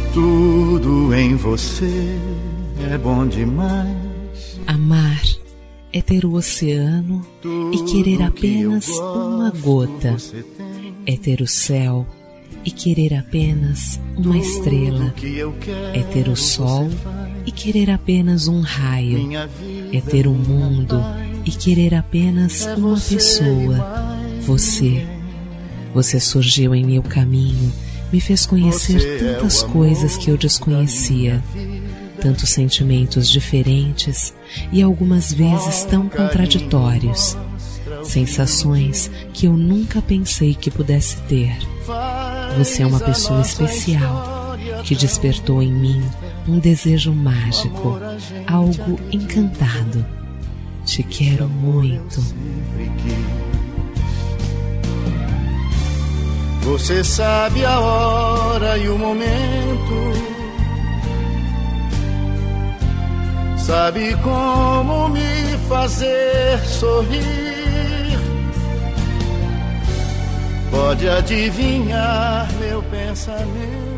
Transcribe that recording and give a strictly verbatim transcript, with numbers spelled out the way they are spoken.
Tudo em você é bom demais. Amar é ter o oceano e querer apenas uma gota. É ter o céu e querer apenas uma estrela. É ter o sol e querer apenas um raio. É ter o mundo e querer apenas uma pessoa. Você. Você surgiu em meu caminho, me fez conhecer tantas coisas que eu desconhecia, tantos sentimentos diferentes e algumas vezes tão contraditórios, sensações que eu nunca pensei que pudesse ter. Você é uma pessoa especial que despertou em mim um desejo mágico, algo encantado. Te quero muito. Você sabe a hora e o momento, sabe como me fazer sorrir, pode adivinhar meu pensamento.